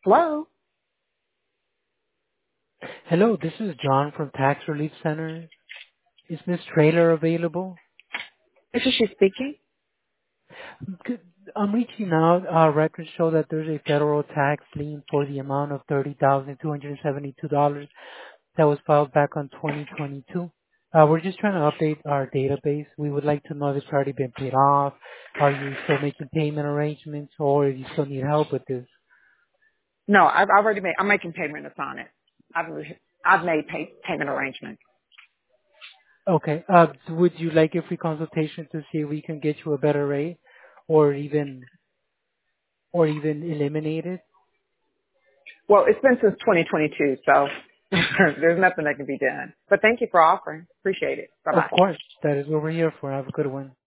Hello? Hello, this is John from Tax Relief Center. Is Miss Trailer available? This is she speaking? Good- I'm reaching out. Our records show that there's a federal tax lien for the amount of $30,272 that was filed back on 2022. We're just trying to update our database. We would like to know if it's already been paid off. Are you still making payment arrangements, or if you still need help with this? No, I've already made, I'm making payments on it. I've made payment arrangements. Okay. Would you like a free consultation to see if we can get you a better rate, or even eliminate it? Well, it's been since 2022, so there's nothing that can be done. But thank you for offering. Appreciate it. Of Bye-bye. course. That is what we're here for. Have a good one.